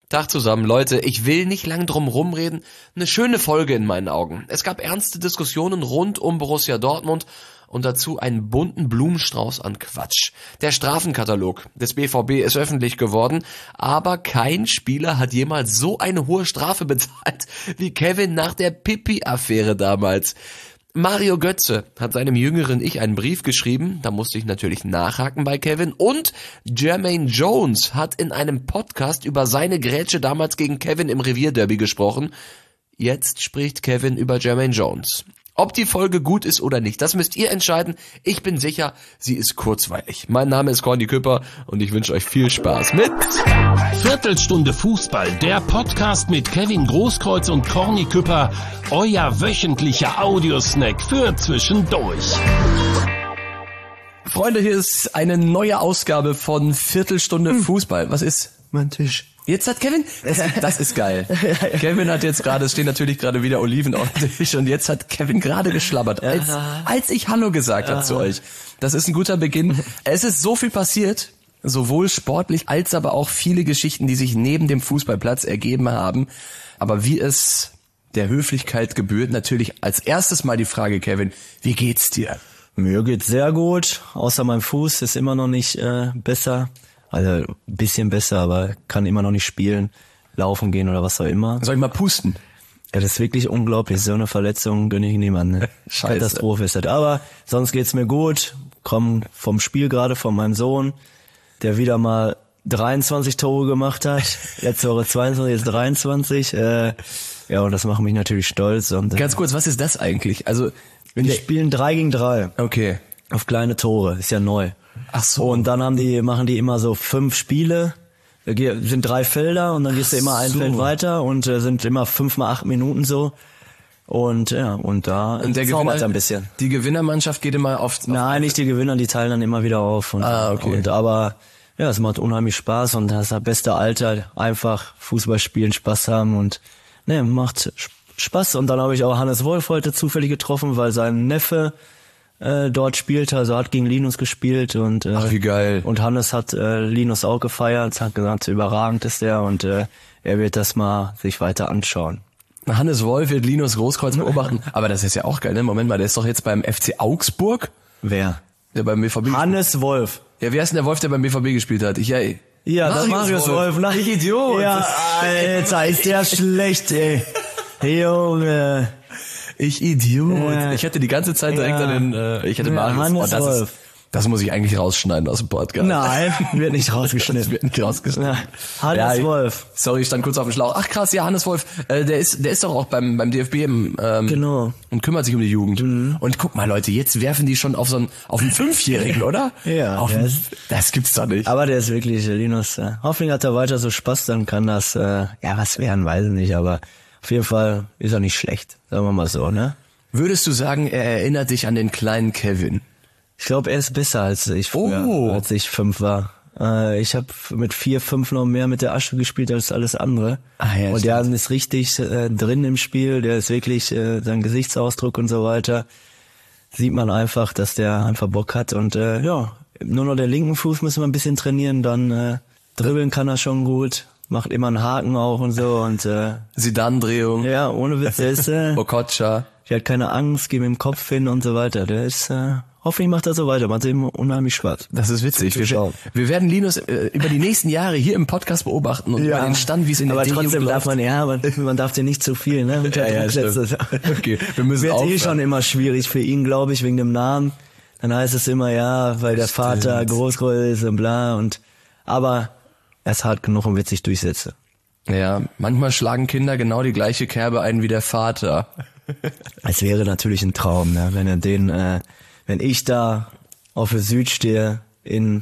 Tag zusammen, Leute. Ich will nicht lang drum rumreden. Eine schöne Folge in meinen Augen. Es gab ernste Diskussionen rund um Borussia Dortmund und dazu einen bunten Blumenstrauß an Quatsch. Der Strafenkatalog des BVB ist öffentlich geworden, aber kein Spieler hat jemals so eine hohe Strafe bezahlt wie Kevin nach der Pipi-Affäre damals. Mario Götze hat seinem jüngeren Ich einen Brief geschrieben, da musste ich natürlich nachhaken bei Kevin, und Jermaine Jones hat in einem Podcast über seine Grätsche damals gegen Kevin im Revierderby gesprochen. Jetzt spricht Kevin über Jermaine Jones. Ob die Folge gut ist oder nicht, das müsst ihr entscheiden. Ich bin sicher, sie ist kurzweilig. Mein Name ist Corny Küpper und ich wünsche euch viel Spaß mit Viertelstunde Fußball, der Podcast mit Kevin Großkreuz und Corny Küpper, euer wöchentlicher Audiosnack für zwischendurch. Freunde, hier ist eine neue Ausgabe von Viertelstunde Fußball. Was ist? Mein Tisch. Jetzt hat Kevin, das ist geil. Kevin hat jetzt gerade, es stehen natürlich gerade wieder Oliven auf dem Tisch und jetzt hat Kevin gerade geschlabbert, als ich Hallo gesagt habe zu euch. Das ist ein guter Beginn. Es ist so viel passiert, sowohl sportlich als aber auch viele Geschichten, die sich neben dem Fußballplatz ergeben haben. Aber wie es der Höflichkeit gebührt, natürlich als erstes mal die Frage, Kevin, wie geht's dir? Mir geht's sehr gut, außer mein Fuß ist immer noch nicht besser. Also ein bisschen besser, aber kann immer noch nicht spielen, laufen gehen oder was auch immer. Soll ich mal pusten? Ja, das ist wirklich unglaublich. So eine Verletzung gönne ich niemandem. Ne? Scheiße. Katastrophe ist das. Aber sonst geht's mir gut. Komm vom Spiel gerade von meinem Sohn, der wieder mal 23 Tore gemacht hat. Jetzt Tore 22, jetzt 23. Ja, und das macht mich natürlich stolz. Und, Ganz kurz, was ist das eigentlich? Also wir spielen 3 gegen 3. Okay. Auf kleine Tore. Ist ja neu. Ach so. Und dann machen die immer so 5 Spiele, sind 3 Felder und dann gehst du immer ein Feld weiter und sind immer 5 mal 8 Minuten so. Und ja, und da zaubert ein bisschen. Die Gewinnermannschaft geht immer auf... Nein, nicht die Gewinner, die teilen dann immer wieder auf. Okay. Aber ja, es macht unheimlich Spaß und das ist das beste Alter, einfach Fußball spielen, Spaß haben und ne, macht Spaß. Und dann habe ich auch Hannes Wolf heute zufällig getroffen, weil sein Neffe dort spielte, also hat gegen Linus gespielt und Ach, wie geil. Und Hannes hat Linus auch gefeiert, hat gesagt, überragend ist der und er wird das mal sich weiter anschauen. Hannes Wolf wird Linus Großkreuz beobachten, aber das ist ja auch geil, ne? Moment mal, der ist doch jetzt beim FC Augsburg? Wer? Der beim BVB. Hannes Wolf. Ja, wer ist denn der Wolf, der beim BVB gespielt hat? Ja, das Marius Wolf. Ich Idiot. Ja, Alter, ist der schlecht, ey. Hey, Junge. Ich Idiot. Ich hätte die ganze Zeit direkt an den, ich hätte Marius. Hannes Wolf. Das muss ich eigentlich rausschneiden aus dem Podcast. Nein, wird nicht rausgeschnitten. Das wird nicht rausgeschnitten. Hannes Wolf. Sorry, ich stand kurz auf dem Schlauch. Ach krass, ja, Hannes Wolf, der ist doch auch beim DFB genau. Und kümmert sich um die Jugend. Mhm. Und guck mal, Leute, jetzt werfen die schon auf einen 5-Jährigen, oder? Ja. Das gibt's doch nicht. Aber der ist wirklich, Linus, hoffentlich hat er weiter so Spaß, dann kann das, was werden, weiß ich nicht, aber auf jeden Fall ist er nicht schlecht, sagen wir mal so, ne? Würdest du sagen, er erinnert dich an den kleinen Kevin? Ich glaube, er ist besser als ich früher, als ich 5 war. Ich habe mit 4, 5 noch mehr mit der Asche gespielt als alles andere. Ja, und der ist richtig drin im Spiel, der ist wirklich, sein Gesichtsausdruck und so weiter, sieht man einfach, dass der einfach Bock hat. Und nur noch der linken Fuß müssen wir ein bisschen trainieren, dann dribbeln kann er schon gut. Macht immer einen Haken auch und so und Zidane-Drehung. Ja, ohne Witz, der ist Okocha. Der hat keine Angst, geht mit dem Kopf hin und so weiter. Der ist hoffentlich macht er so weiter, macht ihm unheimlich Spaß. Das ist witzig. Wir werden Linus über die nächsten Jahre hier im Podcast beobachten und über den Stand, wie es in der D-Jugend läuft. Aber trotzdem man darf dir nicht zu viel, ne? Okay, wir müssen wird schon immer schwierig für ihn, glaube ich, wegen dem Namen. Dann heißt es immer, ja, weil der Vater Großkreuz ist und bla aber er ist hart genug und wird sich durchsetzen. Ja, manchmal schlagen Kinder genau die gleiche Kerbe ein wie der Vater. Es wäre natürlich ein Traum, ne? Wenn ich da auf der Süd stehe in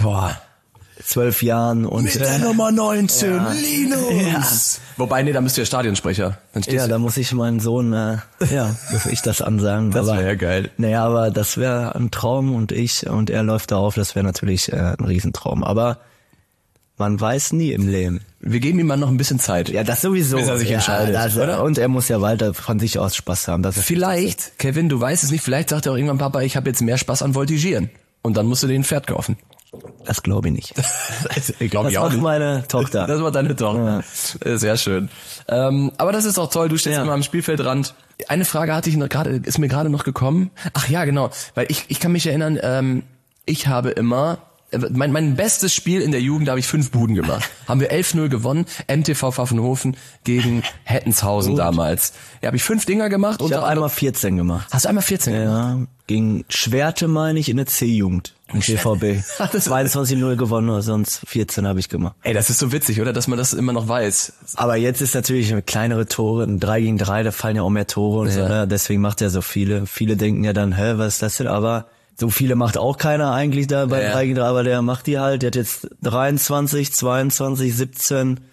12 Jahren und mit der Nummer 19, Linus. Ja. Wobei, da bist du ja Stadionsprecher. Da muss ich meinen Sohn, muss ich das ansagen. Das wäre ja geil. Naja, aber das wäre ein Traum und er läuft darauf, das wäre natürlich ein Riesentraum. Aber man weiß nie im Leben. Wir geben ihm mal noch ein bisschen Zeit. Ja, das sowieso. Bis er sich entscheidet, oder? Und er muss ja weiter von sich aus Spaß haben. Vielleicht, Kevin, du weißt es nicht, vielleicht sagt er auch irgendwann, Papa, ich habe jetzt mehr Spaß an Voltigieren. Und dann musst du den ein Pferd kaufen. Das glaube ich nicht. Ich glaube Das macht meine Tochter. Das war deine Tochter. Ja. Sehr schön. Aber das ist auch toll, du stehst immer am Spielfeldrand. Eine Frage hatte ich noch gerade, ist mir gerade noch gekommen. Ach ja, genau. Weil ich kann mich erinnern, ich habe immer, mein bestes Spiel in der Jugend, da habe ich 5 Buden gemacht. Haben wir 11-0 gewonnen, MTV Pfaffenhofen gegen Hettenshausen damals. Ja, habe ich 5 Dinger gemacht. Ich habe einmal 14 gemacht. Hast du einmal 14 gemacht? Ja, gegen Schwerte meine ich in der C-Jugend. Im GVB. 22-0 gewonnen, oder sonst 14 habe ich gemacht. Ey, das ist so witzig, oder? Dass man das immer noch weiß. Aber jetzt ist natürlich kleinere Tore, ein 3 gegen 3, da fallen ja auch mehr Tore und so, ne? Deswegen macht er so viele. Viele denken ja dann, was ist das denn? Aber so viele macht auch keiner eigentlich da bei 3 gegen 3, aber der macht die halt. Der hat jetzt 23, 22, 17,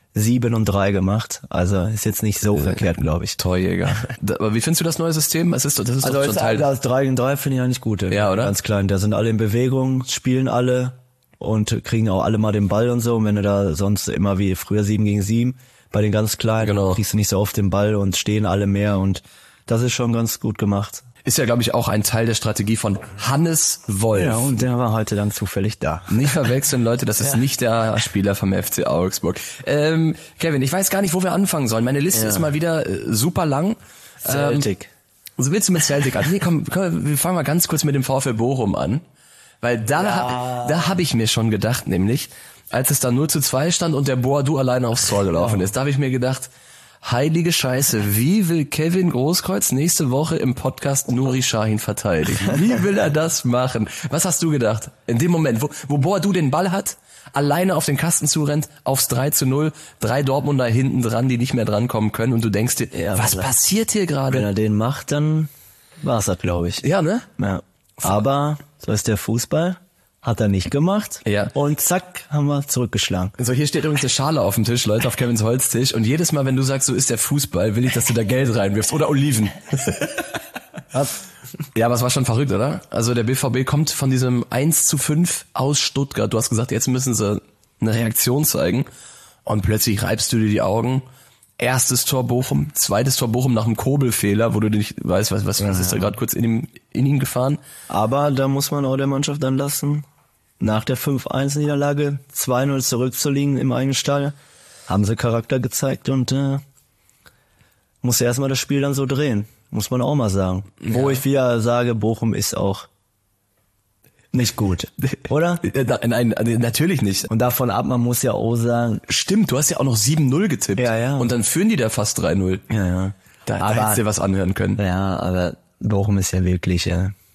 7 und 3 gemacht. Also ist jetzt nicht so verkehrt, glaube ich. Torjäger. Aber wie findest du das neue System? Das ist also doch schon Teil. Das 3 gegen 3 finde ich eigentlich gut. Ja, oder? Ganz klein. Da sind alle in Bewegung, spielen alle und kriegen auch alle mal den Ball und so. Und wenn du da sonst immer wie früher 7 gegen 7 bei den ganz Kleinen, kriegst du nicht so oft den Ball und stehen alle mehr. Und das ist schon ganz gut gemacht. Ist ja, glaube ich, auch ein Teil der Strategie von Hannes Wolf. Ja, und der war heute dann zufällig da. Nicht verwechseln, Leute, das ist nicht der Spieler vom FC Augsburg. Kevin, ich weiß gar nicht, wo wir anfangen sollen. Meine Liste ist mal wieder super lang. Celtic. So willst du mit Celtic an? Nee, komm, wir fangen mal ganz kurz mit dem VfL Bochum an. Weil da habe ich mir schon gedacht, nämlich, als es da 0:2 stand und der Boadu alleine aufs Tor gelaufen ist, da habe ich mir gedacht, heilige Scheiße, wie will Kevin Großkreuz nächste Woche im Podcast Nuri Sahin verteidigen? Wie will er das machen? Was hast du gedacht? In dem Moment, wo Boadu den Ball hat, alleine auf den Kasten zurennt, aufs 3:0, 3 Dortmunder hinten dran, die nicht mehr drankommen können und du denkst dir, was passiert hier gerade? Wenn er den macht, dann war's das, glaube ich. Ja, ne? Ja. Aber so ist der Fußball. Hat er nicht gemacht. Ja. Und zack, haben wir zurückgeschlagen. So, hier steht übrigens eine Schale auf dem Tisch, Leute, auf Kevins Holztisch. Und jedes Mal, wenn du sagst, so ist der Fußball, will ich, dass du da Geld reinwirfst. Oder Oliven. Ja, aber es war schon verrückt, oder? Also der BVB kommt von diesem 1:5 aus Stuttgart. Du hast gesagt, jetzt müssen sie eine Reaktion zeigen. Und plötzlich reibst du dir die Augen. Erstes Tor Bochum, zweites Tor Bochum nach einem Kobelfehler, wo du nicht weißt, was ist da gerade kurz in ihn gefahren. Aber da muss man auch der Mannschaft dann lassen, nach der 5-1-Niederlage 2:0 zurückzuliegen im eigenen Stall, haben sie Charakter gezeigt und muss erstmal das Spiel dann so drehen, muss man auch mal sagen. Ja. Wo ich wieder sage, Bochum ist auch nicht gut, oder? Nein, natürlich nicht. Und davon ab, man muss ja auch sagen... Stimmt, du hast ja auch noch 7:0 getippt. Ja. Und dann führen die da fast 3:0. Ja. Da hättest du dir was anhören können. Ja, aber Bochum ist ja wirklich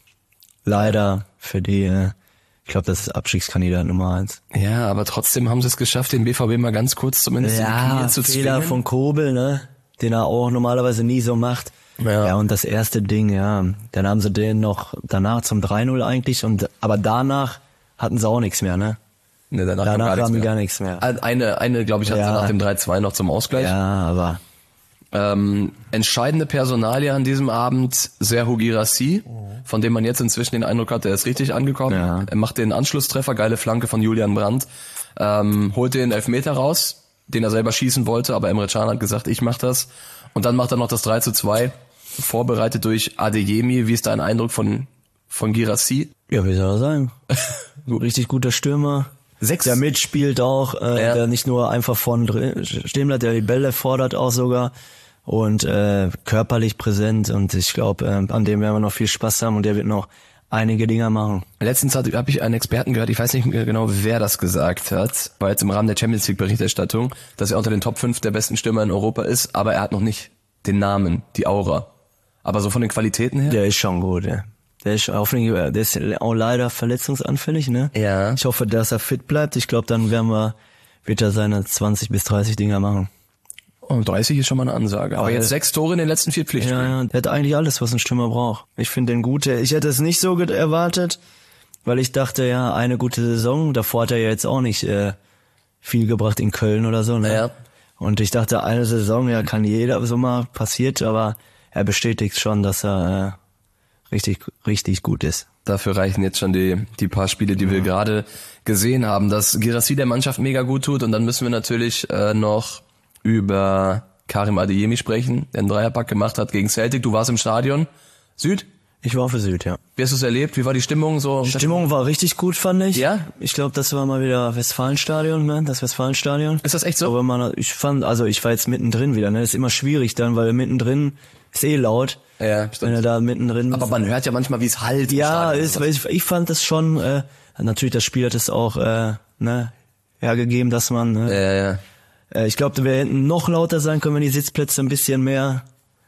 leider für die... ich glaube, das ist Abstiegskandidat Nummer 1. Ja, aber trotzdem haben sie es geschafft, den BVB mal ganz kurz zumindest in die Knie zu zwingen. Fehler von Kobel, ne? Den er auch normalerweise nie so macht. Ja, und das erste Ding, dann haben sie den noch danach zum 3:0 eigentlich, aber danach hatten sie auch nichts mehr, ne? Ne, danach haben die gar nichts mehr. Eine glaube ich, hatten sie nach dem 3:2 noch zum Ausgleich. Ja, aber... entscheidende Personalie an diesem Abend, Serhou Guirassy, von dem man jetzt inzwischen den Eindruck hat, er ist richtig angekommen. Ja. Er macht den Anschlusstreffer, geile Flanke von Julian Brandt, holt den Elfmeter raus, den er selber schießen wollte, aber Emre Can hat gesagt, ich mach das. Und dann macht er noch das 3:2, vorbereitet durch Adeyemi. Wie ist dein Eindruck von Guirassy? Ja, wie soll er sein? Richtig guter Stürmer. 6. Der mitspielt auch, der nicht nur einfach vorne drin stehen bleibt, der die Bälle fordert auch sogar und körperlich präsent, und ich glaube, an dem werden wir noch viel Spaß haben und der wird noch einige Dinger machen. Letztens habe ich einen Experten gehört, ich weiß nicht genau, wer das gesagt hat, war jetzt im Rahmen der Champions League Berichterstattung, dass er unter den Top 5 der besten Stürmer in Europa ist, aber er hat noch nicht den Namen, die Aura. Aber so von den Qualitäten her? Der ist schon gut, ja. Der ist auch leider verletzungsanfällig, ne? Ja. Ich hoffe, dass er fit bleibt. Ich glaube, dann wird er seine 20 bis 30 Dinger machen. Und 30 ist schon mal eine Ansage. Aber jetzt 6 Tore in den letzten 4 Pflichtspielen. Ja, der hat eigentlich alles, was ein Stürmer braucht. Ich finde den gut. Ich hätte es nicht so gut erwartet, weil ich dachte, eine gute Saison. Davor hat er ja jetzt auch nicht viel gebracht in Köln oder so, ne? Ja. Und ich dachte, eine Saison, kann jeder so mal passiert, aber er bestätigt schon, dass er richtig gut ist. Dafür reichen jetzt schon die paar Spiele, die wir gerade gesehen haben, dass Guirassy der Mannschaft mega gut tut. Und dann müssen wir natürlich noch über Karim Adeyemi sprechen, der einen Dreierpack gemacht hat gegen Celtic. Du warst im Stadion. Süd? Ich war für Süd, ja. Wie hast du es erlebt? Wie war die Stimmung so? Die Stimmung war richtig gut, fand ich. Ja? Ich glaube, das war mal wieder Westfalenstadion, ne? Das Westfalenstadion. Ist das echt so? Aber ich war jetzt mittendrin wieder, ne? Das ist immer schwierig dann, weil mittendrin ist laut. Ja, Wenn stimmt. du da mittendrin bist. Aber man hört ja manchmal, wie es halt. Ja, ich fand das schon, natürlich das Spiel hat es auch, hergegeben, dass man, Ja. ich glaube, wir hätten noch lauter sein können, wenn die Sitzplätze ein bisschen mehr,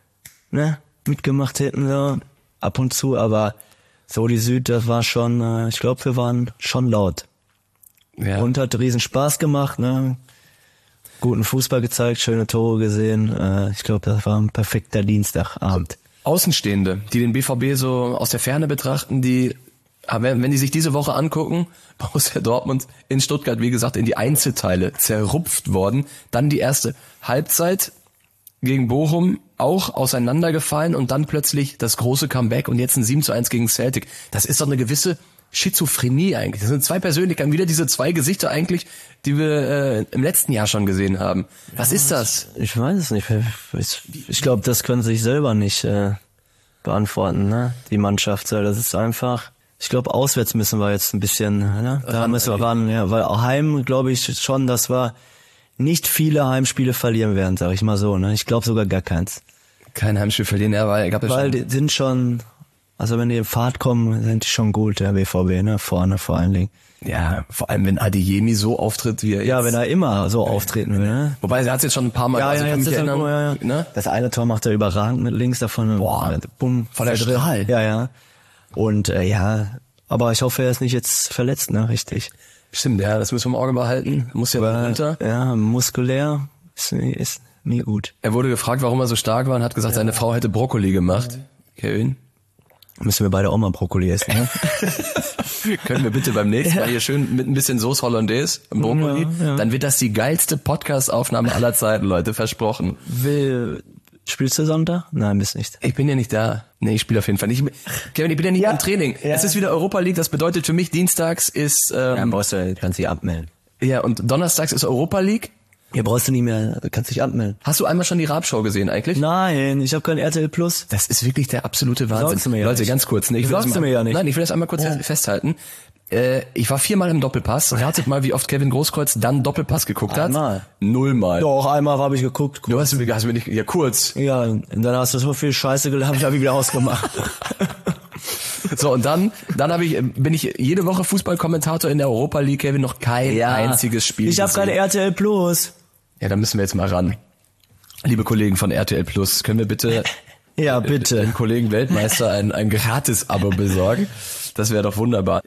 mitgemacht hätten, so, ab und zu, aber so die Süd, das war schon, ich glaube, wir waren schon laut. Ja. Und hat riesen Spaß gemacht, ne? Guten Fußball gezeigt, schöne Tore gesehen, ich glaube, das war ein perfekter Dienstagabend. Außenstehende, die den BVB so aus der Ferne betrachten, wenn die sich diese Woche angucken, Borussia Dortmund in Stuttgart, wie gesagt, in die Einzelteile zerrupft worden, dann die erste Halbzeit gegen Bochum auch auseinandergefallen und dann plötzlich das große Comeback und jetzt ein 7:1 gegen Celtic. Das ist doch eine gewisse Schizophrenie eigentlich. Das sind zwei Persönlichkeiten, wieder diese zwei Gesichter eigentlich, die wir im letzten Jahr schon gesehen haben. Was ist das? Ich weiß es nicht. Ich glaube, das können sie sich selber nicht beantworten, ne? Die Mannschaft. Das ist einfach. Ich glaube, auswärts müssen wir jetzt ein bisschen, ne? Da müssen wir ran, ja, weil Heim, glaube ich schon, dass wir nicht viele Heimspiele verlieren werden, sag ich mal so, ne? Ich glaube sogar gar keins. Kein Heimspiel verlieren, ja, weil die sind schon, also wenn die in Fahrt kommen, sind die schon gut, der BVB, ne? Vorne vor allen Dingen. Ja, vor allem wenn Adeyemi so auftritt, wie er jetzt. Ja, wenn er immer so auftreten will, ne? Wobei, er hat es jetzt schon ein paar Mal, Ja, also ich kann mich erinnern, ja. ne? Das eine Tor macht er überragend mit links davon. Boah, bumm, voll der Strahl. Ja. Und aber ich hoffe, er ist nicht jetzt verletzt, ne? Richtig. Stimmt, ja, das müssen wir im Auge behalten. Muss ja runter. Ja, muskulär ist nie gut. Er wurde gefragt, warum er so stark war und hat gesagt, seine Frau hätte Brokkoli gemacht. Kevin? Müssen wir beide auch mal Brokkoli essen, ne? Können wir bitte beim nächsten Mal hier schön mit ein bisschen Sauce Hollandaise im Brokkoli? Ja. Dann wird das die geilste Podcast-Aufnahme aller Zeiten, Leute, versprochen. Spielst du Sonntag? Nein, bist nicht. Ich bin ja nicht da. Nee, ich spiele auf jeden Fall nicht. Kevin, ich bin ja nicht im Training. Ja. Es ist wieder Europa League, das bedeutet für mich, dienstags ist... Kannst dich abmelden. Ja, und donnerstags ist Europa League. Hier brauchst du nicht mehr, kannst dich abmelden. Hast du einmal schon die Raab-Show gesehen eigentlich? Nein, ich habe kein RTL Plus. Das ist wirklich der absolute Wahnsinn. Sagst du mir ja Leute, nicht. ganz kurz. Ne, Sagst du mir ja nicht. Nein, ich will das einmal kurz festhalten. Ich war 4-mal im Doppelpass. Ratet mal, wie oft Kevin Großkreuz dann Doppelpass geguckt hat. Einmal. 0-mal. Doch, einmal habe ich geguckt. Du hast mir nicht... Ja, kurz. Ja, und dann hast du so viel Scheiße gelacht, habe ich wieder ausgemacht. So, und dann bin ich jede Woche Fußballkommentator in der Europa League, Kevin, noch kein einziges Spiel Ich habe gesehen. keine RTL Plus. Ja, da müssen wir jetzt mal ran. Liebe Kollegen von RTL Plus, können wir bitte Ja, bitte. dem Kollegen Weltmeister ein Gratis-Abo besorgen? Das wäre doch wunderbar.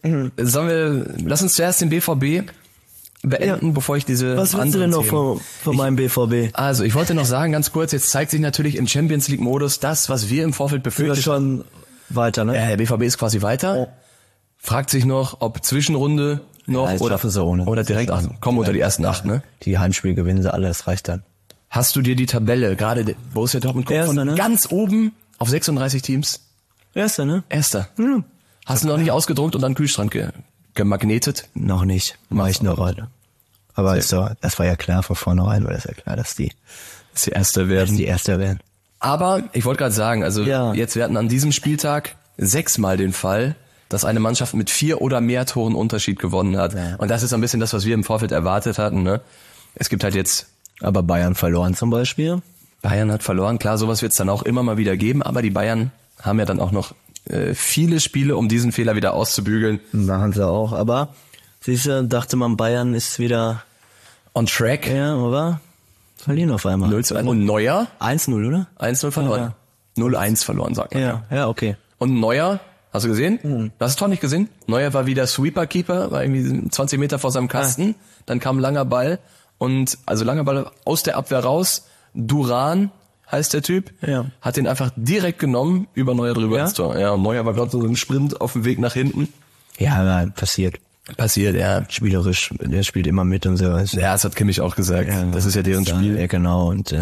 Lass uns zuerst den BVB beenden, bevor ich diese Was willst du denn noch Themen- von meinem BVB? Also, ich wollte noch sagen, ganz kurz, jetzt zeigt sich natürlich im Champions League Modus das, was wir im Vorfeld Sind wir befürchtet haben. schon weiter, ne? Ja, der BVB ist quasi weiter. Fragt sich noch, ob Zwischenrunde noch das schaffen sie ohne. oder direkt kommen unter die ersten 8, ne? Die Heimspiele gewinnen sie alle, das reicht dann. Hast du dir die Tabelle, gerade Borussia Dortmund guckt von Erster, ne? ganz oben auf 36 Teams? Erster, ne? Erster. Hast du noch nicht ausgedruckt und an den Kühlschrank gemagnetet? Noch nicht. Mach ich noch heute. Aber das war ja klar von vornherein, weil das ja klar, dass die Erster werden. Erster werden. Aber ich wollte gerade sagen, also Ja. jetzt, wir hatten an diesem Spieltag 6-mal den Fall, dass eine Mannschaft mit 4 oder mehr Toren Unterschied gewonnen hat. Ja. Und das ist ein bisschen das, was wir im Vorfeld erwartet hatten. Ne? Es gibt halt jetzt, Aber Bayern verloren zum Beispiel. Bayern hat verloren, klar, sowas wird es dann auch immer mal wieder geben, aber die Bayern haben ja dann auch noch viele Spiele, um diesen Fehler wieder auszubügeln. Machen sie auch. Aber siehst du, dachte man, Bayern ist wieder On track, ja, oder? Verlieren auf einmal. 0-1. Und Neuer, 1-0, oder? 1-0 verloren. 0-1 verloren, sagt man. Ja, okay. Und Neuer, hast du gesehen? Du hast es doch nicht gesehen? Neuer war wieder Sweeper-Keeper, war irgendwie 20 Meter vor seinem Kasten. Dann kam ein langer Ball langer Ball aus der Abwehr raus. Duran heißt der Typ. Ja. Hat den einfach direkt genommen, über Neuer drüber Ja? ins Tor. Ja, und Neuer war gerade so ein Sprint auf dem Weg nach hinten. Ja, passiert. Passiert, ja. Spielerisch, der spielt immer mit und so. Ja, das hat Kimmich auch gesagt. Das ist ja deren Spiel. Ja, genau, und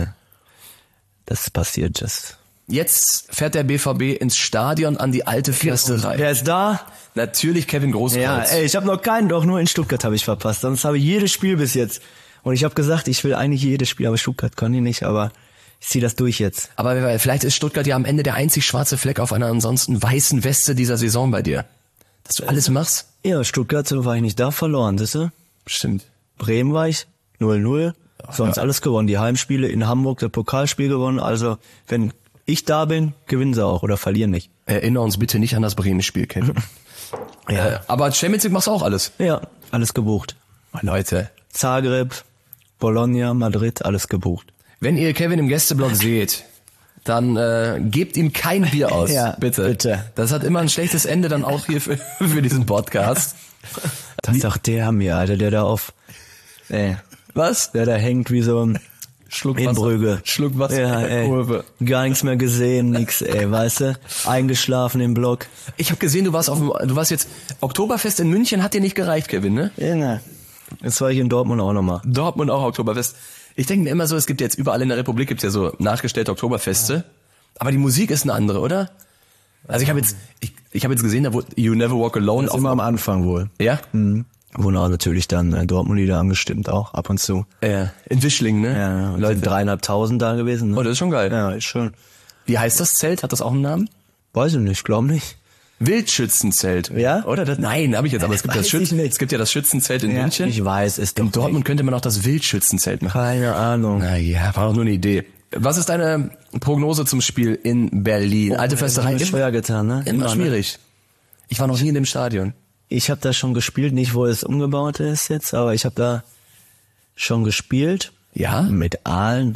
das passiert, das. Jetzt fährt der BVB ins Stadion an die alte Försterei. Wer ist da? Natürlich Kevin Großkreuz. Ja, ich habe noch keinen, doch nur in Stuttgart habe ich verpasst. Sonst habe ich jedes Spiel bis jetzt. Und ich habe gesagt, ich will eigentlich jedes Spiel, aber Stuttgart kann ich nicht, aber ich zieh das durch jetzt. Aber vielleicht ist Stuttgart ja am Ende der einzig schwarze Fleck auf einer ansonsten weißen Weste dieser Saison bei dir. Dass du alles machst? Ja, Stuttgart war ich nicht da, verloren, siehst du? Stimmt. Bremen war ich, 0-0. Sonst alles gewonnen. Die Heimspiele in Hamburg, das Pokalspiel gewonnen. Also, wenn ich da bin, gewinnen sie auch oder verlieren nicht. Erinnere uns bitte nicht an das Bremen-Spiel, Kevin. Aber Champions League machst du auch alles. Ja, alles gebucht. Leute, Zagreb, Bologna, Madrid, alles gebucht. wenn ihr Kevin im Gästeblock seht, dann gebt ihm kein Bier aus. Ja, bitte. Das hat immer ein schlechtes Ende dann auch hier für diesen Podcast. Das sagt der mir, Alter, der da Was? der da hängt wie so ein Schluck Inbrügge. Schluck Wasser Ja, in der ey. Kurve. Gar nichts mehr gesehen, nix, weißt du? Eingeschlafen im Block. Ich habe gesehen, du warst jetzt Oktoberfest in München, hat dir nicht gereicht, Kevin, ne? Ja, jetzt war ich in Dortmund auch nochmal. Dortmund auch Oktoberfest. Ich denke mir immer so, es gibt jetzt überall in der Republik gibt's ja so nachgestellte Oktoberfeste, aber die Musik ist eine andere, oder? Also ich habe jetzt gesehen, da wurde You Never Walk Alone Immer am Anfang wohl. Ja? Wurden auch natürlich dann Dortmund-Lieder angestimmt, auch ab und zu. In Wischling, ne? Ja, Leute. sind 3.500 da gewesen. Ne? Oh, das ist schon geil. Ja, ist schön. Wie heißt das Zelt? Hat das auch einen Namen? Weiß ich nicht, glaub nicht. Wildschützenzelt. Ja? Oder? Nein, habe ich jetzt, aber es gibt Weiß ich nicht. es gibt ja das Schützenzelt in München. Ich weiß es doch. In Dortmund könnte man auch das Wildschützenzelt machen. Keine Ahnung. Naja, war doch nur eine Idee. Was ist deine Prognose zum Spiel in Berlin? Alte Försterei Ist schwer getan, ne? immer schwierig. Ich war noch nie in dem Stadion. Ich habe da schon gespielt, nicht wo es umgebaut ist jetzt, aber ich habe da schon gespielt. Ja? Mit Aalen.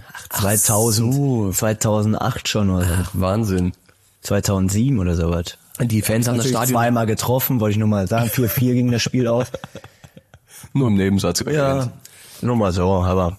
2008 schon oder so. Wahnsinn. 2007 oder sowas. Die Fans haben das Natürlich Stadion zweimal getroffen, wollte ich nur mal sagen. 4-4 ging das Spiel aus. nur im Nebensatz. Ja, nur mal so, aber...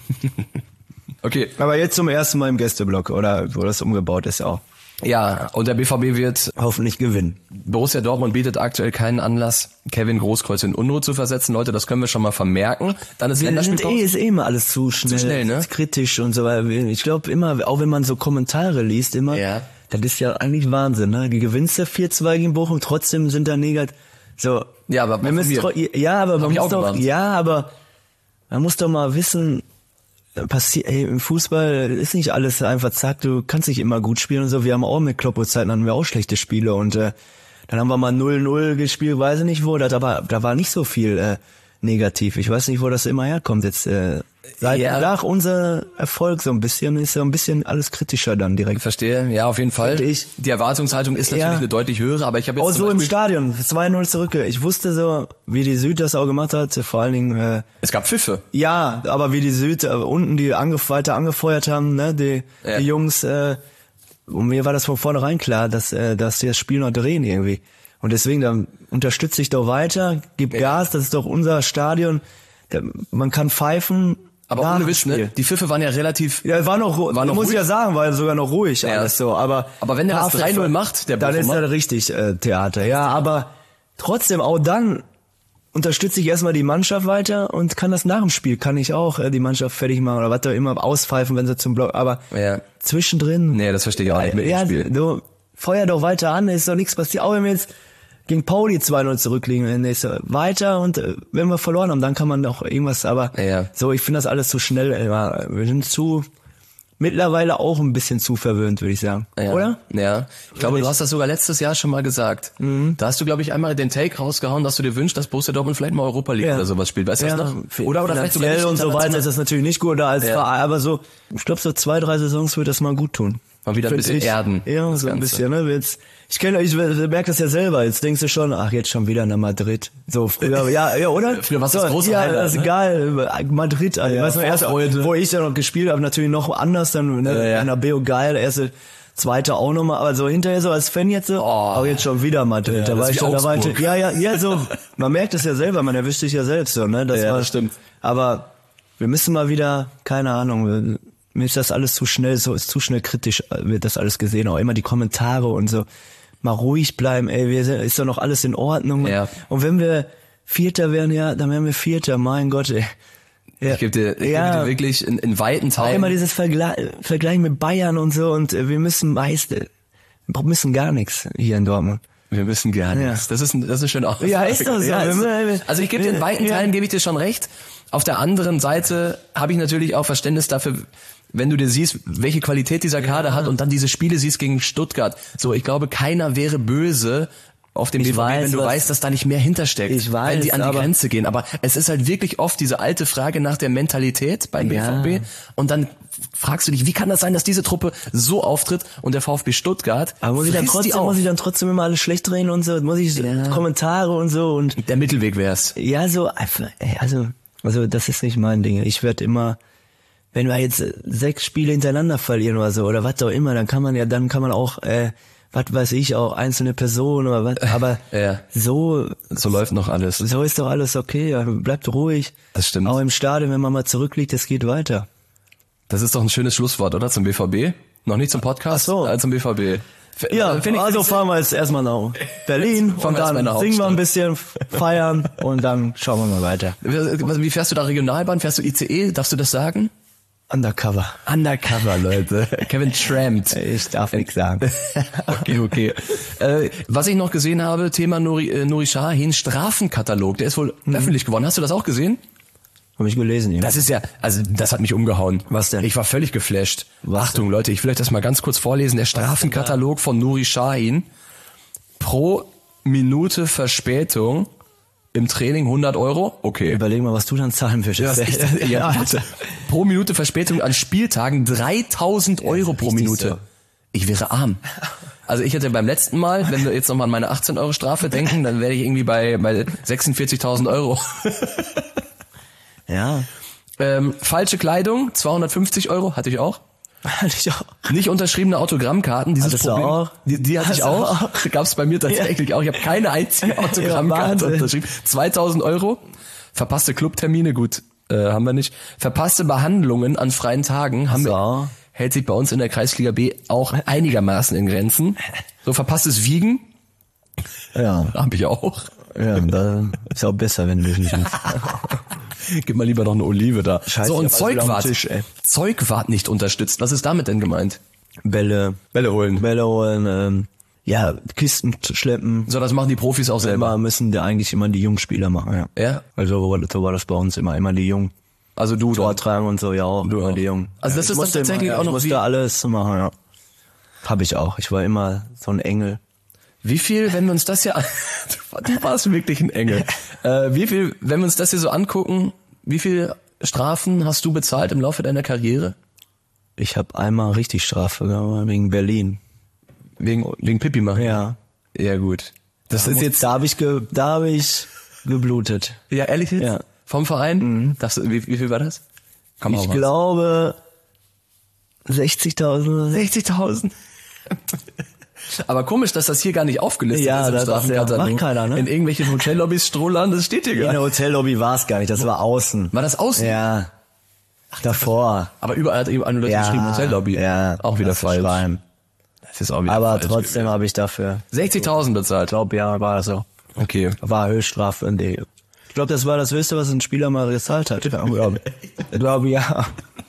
Okay. Aber jetzt zum ersten Mal im Gästeblock, oder wo das umgebaut ist auch. Ja, und der BVB wird, Hoffentlich gewinnen. Borussia Dortmund bietet aktuell keinen Anlass, Kevin Großkreuz in Unruhe zu versetzen. Leute, das können wir schon mal vermerken. Dann ist Länderspielpause. Ist immer alles zu schnell, ne? kritisch und so weiter. Ich glaube immer, auch wenn man so Kommentare liest, immer, Ja. das ist ja eigentlich Wahnsinn, ne? Die gewinnst ja 4-2 gegen Bochum, trotzdem sind da negativ. So. Ja, aber man muss aber man ich muss auch doch, gewarnt. aber man muss doch mal wissen, im Fußball ist nicht alles einfach zack, du kannst nicht immer gut spielen und so. Wir haben auch mit Kloppo-Zeiten hatten wir auch schlechte Spiele und dann haben wir mal 0-0 gespielt, weiß ich nicht wo, da war nicht so viel negativ. Ich weiß nicht, wo das immer herkommt jetzt. Nach unser Erfolg so ein bisschen ist so ein bisschen alles kritischer dann direkt. Verstehe, ja, auf jeden Fall. Finde ich. Die Erwartungshaltung ist natürlich eine deutlich höhere, aber ich habe jetzt Auch zum so im Beispiel- Stadion, 2-0 zurück. Ich wusste so, wie die Süd das auch gemacht hat, vor allen Dingen Es gab Pfiffe. ja, aber wie die Süd unten die weiter angefeuert haben, ne, die Jungs, und mir war das von vornherein klar, dass die das Spiel noch drehen irgendwie. Und deswegen, dann unterstütze ich doch weiter, gib Gas, das ist doch unser Stadion. Man kann pfeifen. Aber nach ohne dem Witz, ne? Spiel. Die Pfiffe waren ja relativ... Ja, war noch noch muss ruhig. ich ja sagen, war sogar noch ruhig Ja. alles so, aber Aber wenn der das nach der 3-0 macht, der dann ist Bochumer- das richtig Theater. Ja, aber trotzdem auch dann unterstütze ich erstmal die Mannschaft weiter und kann das nach dem Spiel, kann ich auch die Mannschaft fertig machen oder was auch immer, auspfeifen, wenn sie zum Block, aber Ja. zwischendrin. Nee, das verstehe ich auch nicht mit dem Spiel. Du feuer doch weiter an, ist doch nichts passiert. Auch wenn wir jetzt gegen Pauli 2-0 zurückliegen, ist weiter und wenn wir verloren haben, dann kann man doch irgendwas, aber so, ich finde das alles zu schnell. Wir sind mittlerweile auch ein bisschen zu verwöhnt, würde ich sagen. Ja. Oder? Ja. Ich glaube, du hast das sogar letztes Jahr schon mal gesagt. Da hast du, glaube ich, einmal den Take rausgehauen, dass du dir wünschst, dass Borussia Dortmund vielleicht mal Europa League oder sowas spielt. Weißt du das noch? Oder vielleicht sogar finanziell und so weiter international. ist das natürlich nicht gut, als Verein, aber so, ich glaube, so 2-3 Saisons wird das mal gut tun. Mal wieder ein bisschen erden. Ja, das so ein Ganze. bisschen, ne? Jetzt, ich merke das ja selber. Jetzt denkst du schon, ach, jetzt schon wieder nach Madrid. So, früher, ja, oder? Früher war's das so, große ja, Highlight, das ist ne? geil. Madrid, Alter. Weißt du, erst, Vorfreude. wo ich dann noch gespielt habe, natürlich noch anders, dann, ne, Bernabeu geil, erste, zweite auch nochmal, aber so hinterher so als Fan jetzt so, auch jetzt schon wieder Madrid. Da war ich schon, ja, so, man merkt es ja selber, man erwischt sich ja selbst so, ne? Das stimmt. Aber wir müssen mal wieder, keine Ahnung, mir ist das alles zu schnell, so ist zu schnell kritisch, wird das alles gesehen, auch immer die Kommentare und so. Mal ruhig bleiben, ist doch noch alles in Ordnung. Ja. Und wenn wir Vierter wären, dann wären wir Vierter, mein Gott, ey. Ja. Ich gebe dir wirklich in weiten Auch Teilen... immer dieses Vergleich mit Bayern und so und wir müssen müssen gar nichts hier in Dortmund. Wir müssen gar nichts. Das ist schön auch. Ja, ist doch so. Ja, Wir- also ich gebe dir in weiten Teilen, gebe ich dir schon recht. Auf der anderen Seite habe ich natürlich auch Verständnis dafür, wenn du dir siehst, welche Qualität dieser Kader hat und dann diese Spiele siehst gegen Stuttgart. So, ich glaube, keiner wäre böse auf dem BVB, wenn du weißt, dass da nicht mehr hintersteckt, ich weiß, wenn die an die Grenze gehen. Aber es ist halt wirklich oft diese alte Frage nach der Mentalität beim BVB. Und dann fragst du dich, wie kann das sein, dass diese Truppe so auftritt und der VfB Stuttgart aber muss ich dann trotzdem immer alles schlecht drehen und so, muss ich Kommentare und so und der Mittelweg wär's. ja, so einfach, also das ist nicht mein Ding. Ich werde immer, wenn wir jetzt 6 Spiele hintereinander verlieren oder so oder was auch immer, dann kann man auch was weiß ich, auch einzelne Personen oder was, aber Ja. so läuft noch alles. so ist doch alles okay, ja, bleibt ruhig. Das stimmt. Auch im Stadion, wenn man mal zurückliegt, es geht weiter. Das ist doch ein schönes Schlusswort, oder? Zum BVB? Noch nicht zum Podcast, Ach so. Zum BVB. Ja, also fahren wir jetzt erstmal nach Berlin Fahren und wir erstmal dann nach singen wir ein Hauptstadt. bisschen, feiern und dann schauen wir mal weiter. Wie fährst du da Regionalbahn? Fährst du ICE? Darfst du das sagen? Undercover. Undercover, Leute. Kevin trampt. Ich darf nichts sagen. Okay. Was ich noch gesehen habe, Thema Nuri Sahin, Strafenkatalog. Der ist wohl öffentlich geworden. Hast du das auch gesehen? Hab ich gelesen, ja. Das ist ja, also das hat mich umgehauen. Was denn? Ich war völlig geflasht. Was Achtung, Leute, ich will euch das mal ganz kurz vorlesen. Der Strafenkatalog von Nuri Sahin. Pro Minute Verspätung im Training 100 €. Okay. Überleg mal, was du dann zahlen würdest. Warte. Pro Minute Verspätung an Spieltagen 3.000 € pro richtig Minute. so. Ich wäre arm. Also ich hätte beim letzten Mal, wenn wir jetzt nochmal an meine 18 € Strafe denken, dann wäre ich irgendwie bei 46.000 €. Ja. Falsche Kleidung, 250 € hatte ich auch. Hatte ich auch. Nicht unterschriebene Autogrammkarten, dieses Hattest du Problem. auch? Die hatte ich Hast du auch. auch? Gab's bei mir tatsächlich auch. Ich habe keine einzige Autogrammkarte Wahnsinn. unterschrieben. 2.000 €. Verpasste Clubtermine, gut, haben wir nicht. Verpasste Behandlungen an freien Tagen haben Hast du wir. auch? Hält sich bei uns in der Kreisliga B auch einigermaßen in Grenzen. So verpasstes Wiegen Ja. habe ich auch. Ja, da ist auch besser, wenn du dich nicht willst. Gib mal lieber noch eine Olive da. Scheiße, so, und ich hab alles wieder Zeugwart. am Tisch, ey. Zeugwart nicht unterstützt. Was ist damit denn gemeint? Bälle holen, ja, Kisten schleppen. So, das machen die Profis auch selber. Immer müssen eigentlich immer die Jungspieler machen, ja. Ja? Also so war das bei uns immer die Jungen. Also du Tor dann. tragen und so, ja auch. Du immer auch. die Jungen. Also das Ja, ist dann tatsächlich auch noch ich musste wie- alles machen, ja. Hab ich auch. Ich war immer so ein Engel. Wie viel, wenn wir uns das hier, du warst wirklich ein Engel. Wie viel, wenn wir uns das hier so angucken, wie viel Strafen hast du bezahlt im Laufe deiner Karriere? Ich habe einmal richtig Strafe gehabt, wegen Berlin. Wegen Pipi machen? Ja. Ja, gut. Das ist jetzt, Da hab ich geblutet. ja, ehrlich jetzt? Ja. Vom Verein? Wie viel war das? Komm Ich raus. glaube 60.000. 60.000. Aber komisch, dass das hier gar nicht aufgelistet Ja, ist im das Strafenkatalog. macht keiner, ne? In irgendwelchen Hotellobbys Strohland, das steht hier In gar der nicht. Hotellobby war es gar nicht, das war außen. War das außen? Ja. Davor. Aber überall hat jemand Leute geschrieben Hotellobby. Ja. Auch wieder das ist falsch. Schwein. Das ist auch wieder Aber falsch trotzdem gewesen. habe ich dafür, 60.000 bezahlt. ich glaube, ja, war so. Okay. War Höchststrafe. Ich glaube, das war das Höchste, was ein Spieler mal gezahlt hat. Ich glaube, ja.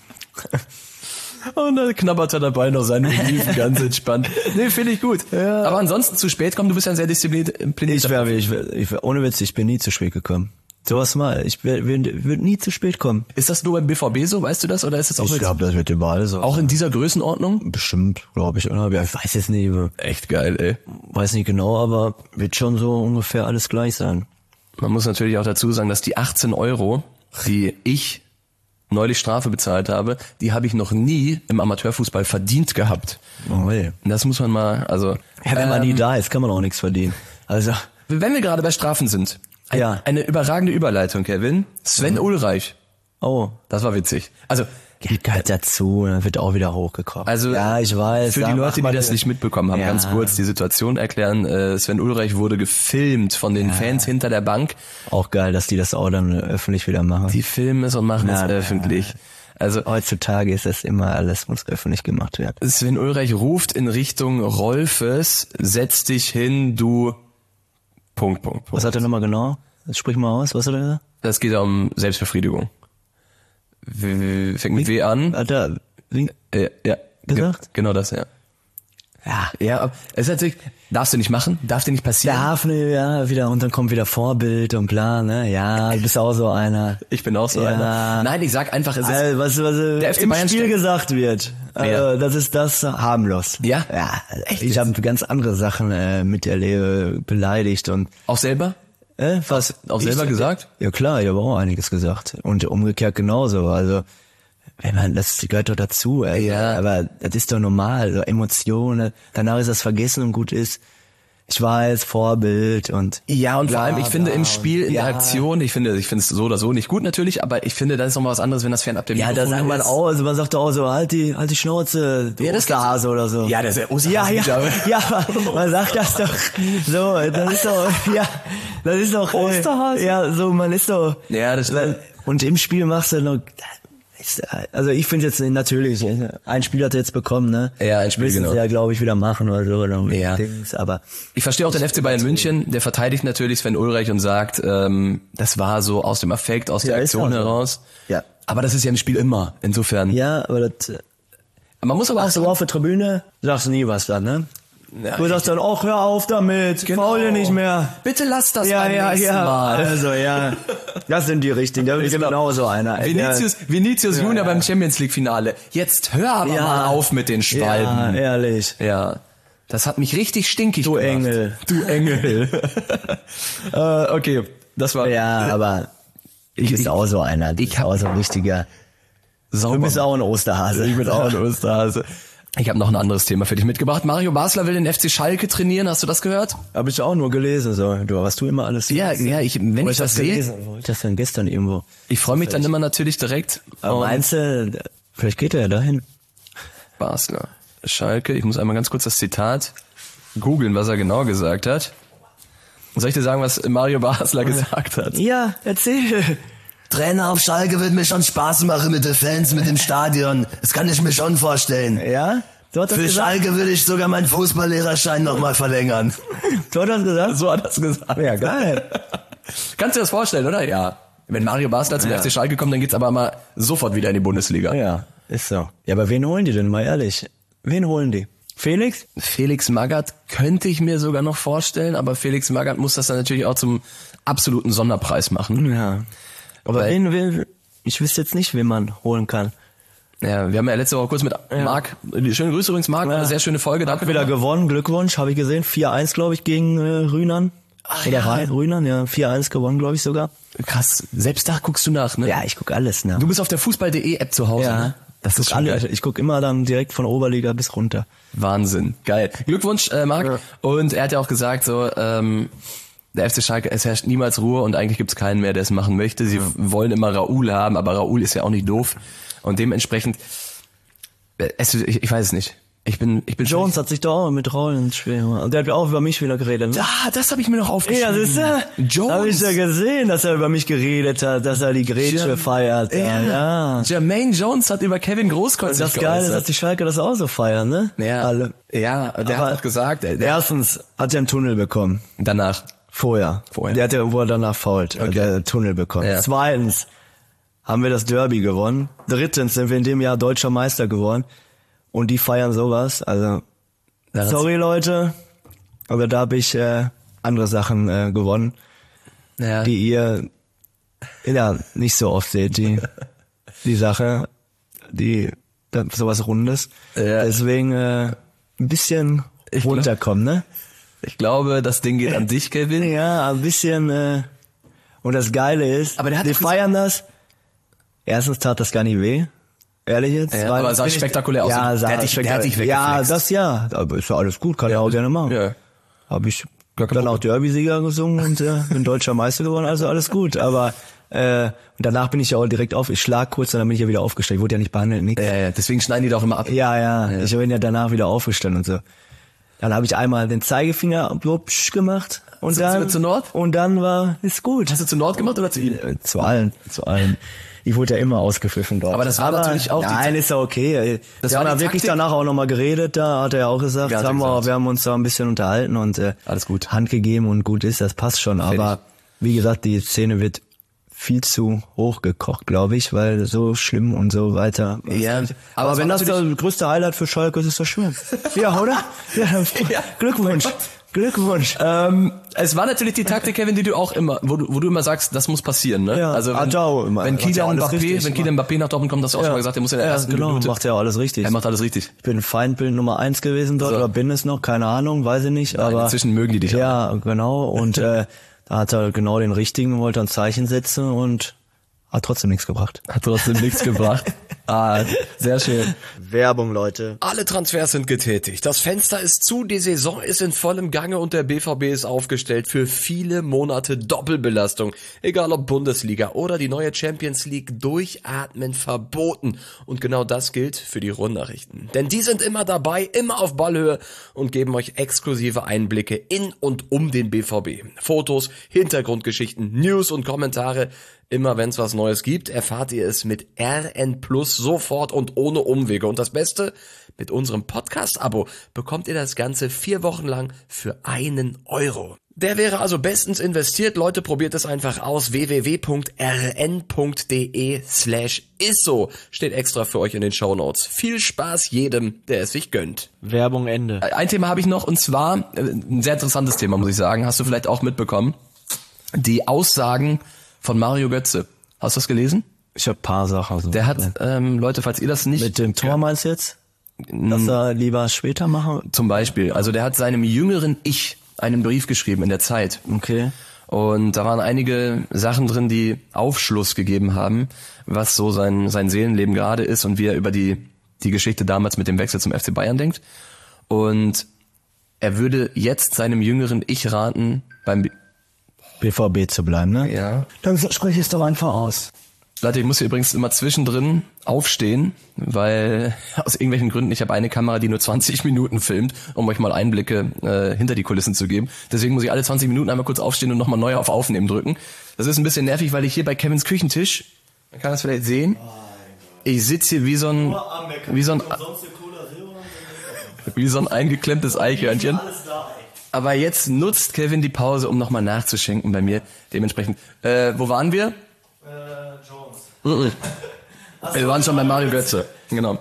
Und dann knabbert er dabei noch seine Oliven ganz entspannt. Nee, finde ich gut. Ja. Aber ansonsten zu spät kommen, du bist ja ein sehr disziplinierter. Ich wär, ohne Witz, ich bin nie zu spät gekommen. Sowas mal. Ich würde nie zu spät kommen. Ist das nur beim BVB so, weißt du das? Oder ist es auch, Ich glaube, das wird überall so. auch in dieser Größenordnung? Bestimmt, glaube ich. Oder? Ja, ich weiß jetzt nicht. Echt geil, ey. Weiß nicht genau, aber wird schon so ungefähr alles gleich sein. Man muss natürlich auch dazu sagen, dass die 18 €, die ich neulich Strafe bezahlt habe, die habe ich noch nie im Amateurfußball verdient gehabt. Oh, hey. Und das muss man mal, also... Ja, wenn man nie da ist, kann man auch nichts verdienen. Also, Wenn wir gerade bei Strafen sind, Ja. eine überragende Überleitung, Kevin. Sven Ulreich. oh, Das war witzig. Also, gehört dazu, dann wird auch wieder hochgekocht. Also ja, ich weiß. Für die Leute, die das nicht mitbekommen haben, Ja. ganz kurz die Situation erklären. Sven Ulreich wurde gefilmt von den Fans hinter der Bank. Auch geil, dass die das auch dann öffentlich wieder machen. Die filmen es und machen es Na, öffentlich. Also Heutzutage ist das immer alles, muss öffentlich gemacht werden. Sven Ulreich ruft in Richtung Rolfes, setz dich hin, du... Punkt. Was hat er nochmal genau? Sprich mal aus, was hat er gesagt? Das geht um Selbstbefriedigung. Fängt mit W an. Hat er Ja, gesagt? Genau das, ja. Ja. Ja, es ist natürlich, Darfst du nicht machen? Darf dir nicht passieren? Darf ne, ja, wieder, und dann kommt wieder Vorbild und bla, ne, ja, du bist auch so einer. Ich bin auch so einer. Nein, ich sag einfach, es ist Was der FC im Bayern Spiel gesagt wird, das ist das harmlos. Ja? Ja, Echt ich jetzt? habe ganz andere Sachen miterlebt, beleidigt und auch selber? was Auch selber gesagt? Ja klar, ich habe auch einiges gesagt und umgekehrt genauso. Also wenn man, das gehört doch dazu, ey. Ja. Aber das ist doch normal, so Emotionen. Danach ist das vergessen und gut ist. Ich war jetzt Vorbild und Ja, und vor bla, allem, ich finde bla, im Spiel, in der ja. Aktion, ich finde es so oder so nicht gut natürlich, aber ich finde, das ist nochmal was anderes, wenn das fernab dem ja, da sagt man ist. auch, also man sagt doch auch so, halt die Schnauze, du Ja, das Osterhase oder so. Ja, das ist der Osterhase. Ja, ja, man sagt das doch so, das ist doch, ja, das ist doch, Osterhase? ja, so, man ist doch, Ja, das stimmt. und im Spiel machst du noch, also ich finde jetzt natürlich, ein Spiel hat er jetzt bekommen, ne? Ja, ein Spiel, Müssen genau. sie ja, glaube ich, wieder machen oder so, oder Ja. Dings, aber Ich verstehe auch den FC Bayern München, der verteidigt natürlich Sven Ulreich und sagt, das war so aus dem Affekt, aus der Ja, ist Aktion auch so. heraus. ja. Aber das ist ja im Spiel immer, insofern. Ja, aber das, Man muss aber auch ach so, auf der Tribüne sagst du nie was dann, ne? Ja, Du sagst dann, ach, hör auf damit, faul nicht mehr. Bitte lass das Ja, beim ja, nächsten ja. Mal. Also, ja. Das sind die richtigen. Da bist du genauso einer. Vinicius Junior beim Champions League Finale. Jetzt hör aber Ja. mal auf mit den Ja, Schwalben. ehrlich. Ja. Das hat mich richtig stinkig Du gemacht. Engel. Du Engel. Okay, das war Ja, aber ich bist auch so einer. Du bist auch so ein richtiger. sauber. Du bist auch ein Osterhase. Ich bin auch ein Osterhase. Ich habe noch ein anderes Thema für dich mitgebracht. Mario Basler will den FC Schalke trainieren. Hast du das gehört? Hab ich auch nur gelesen, so. Du, was du immer alles Ja, wenn ich das sehe, Wo ich das denn gestern irgendwo. ich freue mich dann immer natürlich direkt. Aber Und meinst du, vielleicht geht er ja dahin? Basler, Schalke. Ich muss einmal ganz kurz das Zitat googeln, was er genau gesagt hat. Soll ich dir sagen, was Mario Basler gesagt hat? Ja, erzähl. Trainer auf Schalke wird mir schon Spaß machen mit den Fans, mit dem Stadion. Das kann ich mir schon vorstellen. Ja? Du hast das Für gesagt? Schalke würde ich sogar meinen Fußballlehrerschein nochmal verlängern. Du hast das gesagt? So hat er es gesagt. Ja, geil. Kannst du dir das vorstellen, oder? Ja. Wenn Mario Basler zum FC Schalke kommt, dann geht's aber mal sofort wieder in die Bundesliga. Ja, ist so. Ja, aber wen holen die denn, mal ehrlich? Wen holen die? Felix? Felix Magath könnte ich mir sogar noch vorstellen, aber Felix Magath muss das dann natürlich auch zum absoluten Sonderpreis machen. Ja. Aber Weil- ich wüsste jetzt nicht, wen man holen kann. Ja, wir haben ja letzte Woche kurz mit Marc, schöne Grüße übrigens, Marc, war eine sehr schöne Folge. Danke Wieder gewonnen, Glückwunsch, habe ich gesehen. 4-1, glaube ich, gegen Rühnern. Oder Rhein, Rühnern, ja. 4-1 gewonnen, glaube ich sogar. Krass, selbst da guckst du nach, ne? Ja, ich guck alles, ne? Du bist auf der Fußball.de-App zu Hause, Ja, ne? Das ist guck schon alle, geil. ich guck immer dann direkt von Oberliga bis runter. Wahnsinn, geil. Glückwunsch, Marc. Ja. Und er hat ja auch gesagt, so, der FC Schalke, es herrscht niemals Ruhe und eigentlich gibt's keinen mehr, der es machen möchte. Sie wollen immer Raoul haben, aber Raoul ist ja auch nicht doof. Und dementsprechend, ich weiß es nicht. Ich bin Jones hat sich da auch mit Rollen schwer gemacht. Und der hat auch über mich wieder geredet. Ne? Ah, das habe ich mir noch aufgeschrieben. Ja, das ist ja. Jones. Habe ich ja gesehen, dass er über mich geredet hat, dass er die Grätsche feiert. Ja. Jermaine Jones hat über Kevin Großkreuz Das sich Geile ist, dass geäußert. die Schalke das auch so feiern, ne? Ja, Alle. ja, der Aber hat auch gesagt, Erstens hat er einen Tunnel bekommen. danach. Vorher. Der hat ja, wo er danach fault, der hat Tunnel bekommen. Ja. Zweitens haben wir das Derby gewonnen. Drittens sind wir in dem Jahr Deutscher Meister geworden. Und die feiern sowas. Also, sorry Leute, aber da habe ich andere Sachen gewonnen, Ja. die ihr ja nicht so oft seht, die Sache, sowas Rundes. Ja. Deswegen ein bisschen runterkommen, ne? Ich glaube, das Ding geht an dich, Kevin. Ja, ein bisschen. Und das Geile ist, Aber der hat wir doch feiern das. Erstens tat das gar nicht weh. Ehrlich jetzt. Ja, Zweitens aber sah bin ich- spektakulär aus. Ja, Der hat dich spektakulär. weggeflext. Ja, das ja. Aber ist ja alles gut, kann ich auch gerne machen. Ja. Habe ich dann auch Derby-Sieger gesungen und bin deutscher Meister geworden, also alles gut. Aber und danach bin ich ja auch direkt ich schlag kurz und dann bin ich ja wieder aufgestanden. Ich wurde ja nicht behandelt, nix. Ja, deswegen schneiden die doch immer ab. Ja. Ich bin ja danach wieder aufgestanden und so. Dann habe ich einmal den Zeigefinger gemacht und Zu- dann zu Nord? und dann ist gut. Hast du zu Nord gemacht oder zu ihm? Zu allen. Ich wurde ja immer ausgepfiffen dort. Aber das war natürlich auch die Nein, ist ja okay. Das Wir war haben ja die wirklich Taktik. danach auch nochmal geredet, da hat er ja auch gesagt, Ja, hat er gesagt. wir haben uns da ein bisschen unterhalten und Alles gut. Hand gegeben und gut ist, das passt schon. Aber wie gesagt, die Szene wird viel zu hochgekocht, glaube ich, weil so schlimm und so weiter. Ja, aber es wenn war das natürlich- das größte Highlight für Schalke ist, ist das schön. Ja, oder? Ja, Glückwunsch. Glückwunsch. Es war natürlich die Taktik, Kevin, die du auch immer, wo du immer sagst, das muss passieren, ne? Ja, also wenn Kylian Mbappé nach Dortmund kommt, hast du auch schon mal gesagt, der muss in der ersten Minute. Macht ja alles richtig. Er macht alles richtig. Ich bin Feindbild Nummer 1 gewesen dort, oder bin es noch, keine Ahnung, weiß ich nicht, aber inzwischen mögen die dich auch. Ja, genau, und da hat er genau den richtigen, wollte ein Zeichen setzen und hat trotzdem nichts gebracht. Sehr schön. Werbung, Leute. Alle Transfers sind getätigt. Das Fenster ist zu, die Saison ist in vollem Gange und der BVB ist aufgestellt für viele Monate Doppelbelastung. Egal ob Bundesliga oder die neue Champions League, durchatmen verboten. Und genau das gilt für die Rundnachrichten. Denn die sind immer dabei, immer auf Ballhöhe und geben euch exklusive Einblicke in und um den BVB. Fotos, Hintergrundgeschichten, News und Kommentare. Immer wenn's was Neues gibt, erfahrt ihr es mit RN Plus sofort und ohne Umwege. Und das Beste, mit unserem Podcast-Abo bekommt ihr das Ganze 4 Wochen lang für 1 Euro. Der wäre also bestens investiert. Leute, probiert es einfach aus. www.rn.de/isso steht extra für euch in den Shownotes. Viel Spaß jedem, der es sich gönnt. Werbung Ende. Ein Thema habe ich noch, und zwar ein sehr interessantes Thema, muss ich sagen. Hast du vielleicht auch mitbekommen? Die Aussagen von Mario Götze. Hast du das gelesen? Ich habe ein paar Sachen. So. Der hat, Leute, falls ihr das nicht... Mit dem Tor meinst du jetzt? Dass er lieber später machen? Zum Beispiel. Also der hat seinem jüngeren Ich einen Brief geschrieben in der Zeit. Okay. Und da waren einige Sachen drin, die Aufschluss gegeben haben, was so sein Seelenleben gerade ist und wie er über die Geschichte damals mit dem Wechsel zum FC Bayern denkt. Und er würde jetzt seinem jüngeren Ich raten, beim BVB zu bleiben, ne? Ja. Dann spreche ich es doch einfach aus. Leute, ich muss hier übrigens immer zwischendrin aufstehen, weil aus irgendwelchen Gründen, ich habe eine Kamera, die nur 20 Minuten filmt, um euch mal Einblicke hinter die Kulissen zu geben. Deswegen muss ich alle 20 Minuten einmal kurz aufstehen und nochmal neu auf Aufnehmen drücken. Das ist ein bisschen nervig, weil ich hier bei Kevins Küchentisch, man kann das vielleicht sehen, ich sitze hier wie so ein eingeklemmtes Eichhörnchen. Aber jetzt nutzt Kevin die Pause, um nochmal nachzuschenken bei mir. Dementsprechend, wo waren wir? Jones. Wir waren schon bei Mario Götze. Genau.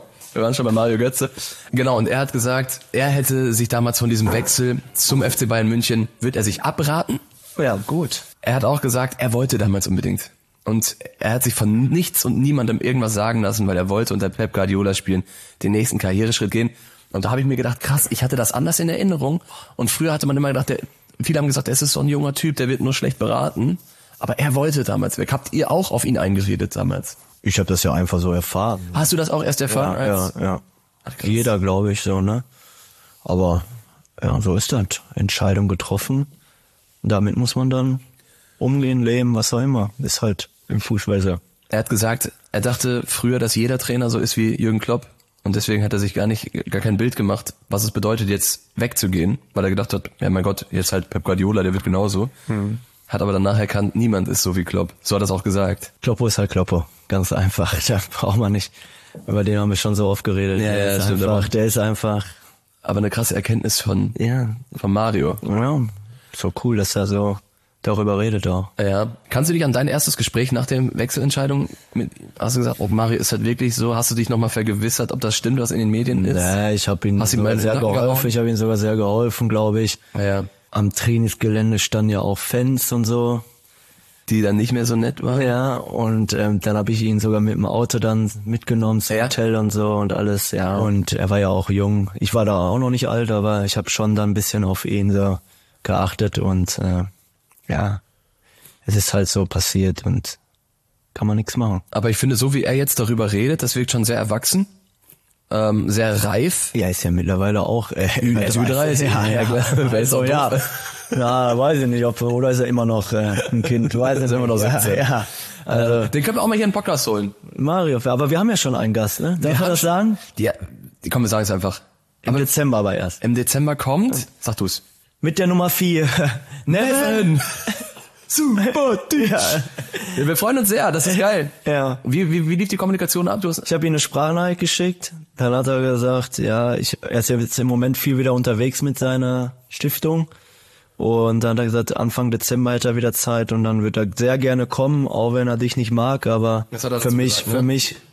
Genau, und er hat gesagt, er hätte sich damals von diesem Wechsel zum FC Bayern München, wird er sich abraten? Ja, gut. Er hat auch gesagt, er wollte damals unbedingt. Und er hat sich von nichts und niemandem irgendwas sagen lassen, weil er wollte unter Pep Guardiola spielen, den nächsten Karriereschritt gehen. Und da habe ich mir gedacht, krass, ich hatte das anders in Erinnerung. Und früher hatte man immer gedacht, viele haben gesagt, es ist so ein junger Typ, der wird nur schlecht beraten. Aber er wollte damals weg. Habt ihr auch auf ihn eingeredet damals? Ich habe das ja einfach so erfahren. Hast du das auch erst erfahren? Ja. Ach, jeder, glaube ich, so, ne? Aber ja, so ist das. Entscheidung getroffen. Damit muss man dann umgehen, leben, was auch immer. Ist halt im Fußball so. Er hat gesagt, er dachte früher, dass jeder Trainer so ist wie Jürgen Klopp. Und deswegen hat er sich gar kein Bild gemacht, was es bedeutet, jetzt wegzugehen. Weil er gedacht hat, ja mein Gott, jetzt halt Pep Guardiola, der wird genauso. Hat aber danach erkannt, niemand ist so wie Klopp. So hat er es auch gesagt. Kloppo ist halt Kloppo. Ganz einfach. Da braucht man nicht. Über den haben wir schon so oft geredet. Ja, stimmt. Der ist einfach. Aber eine krasse Erkenntnis von Mario. Ja, so cool, dass er so darüber redet auch. Ja. Kannst du dich an dein erstes Gespräch nach der Wechselentscheidung hast du gesagt, oh Mario, ist das wirklich so? Hast du dich nochmal vergewissert, ob das stimmt, was in den Medien ist? Nee, ich habe ihm sehr geholfen. Ich habe ihm sogar sehr geholfen, glaube ich. Ja. Am Trainingsgelände standen ja auch Fans und so. Die dann nicht mehr so nett waren? Ja, und dann habe ich ihn sogar mit dem Auto dann mitgenommen zum Hotel und so und alles, ja. Und er war ja auch jung. Ich war da auch noch nicht alt, aber ich habe schon dann ein bisschen auf ihn so geachtet und ja, es ist halt so passiert und kann man nichts machen. Aber ich finde, so wie er jetzt darüber redet, das wirkt schon sehr erwachsen, sehr reif. Ja, ist ja mittlerweile auch Ü30. Ja, weiß ich nicht, oder ist er immer noch ein Kind, weiß ich nicht. Immer noch 17. Ja. Also, den können wir auch mal hier in den Podcast holen. Mario, aber wir haben ja schon einen Gast, ne? Darf man das sagen? Ja, komm, wir sagen es einfach. Im Dezember aber erst. Im Dezember kommt, sag du's. Mit der Nummer 4. Neven. Super, ja. Wir freuen uns sehr, das ist geil. Ja. Wie lief die Kommunikation ab? Ich habe ihm eine Sprachnachricht geschickt. Dann hat er gesagt, ja, er ist ja jetzt im Moment viel wieder unterwegs mit seiner Stiftung. Und dann hat er gesagt, Anfang Dezember hat er wieder Zeit und dann wird er sehr gerne kommen, auch wenn er dich nicht mag, aber für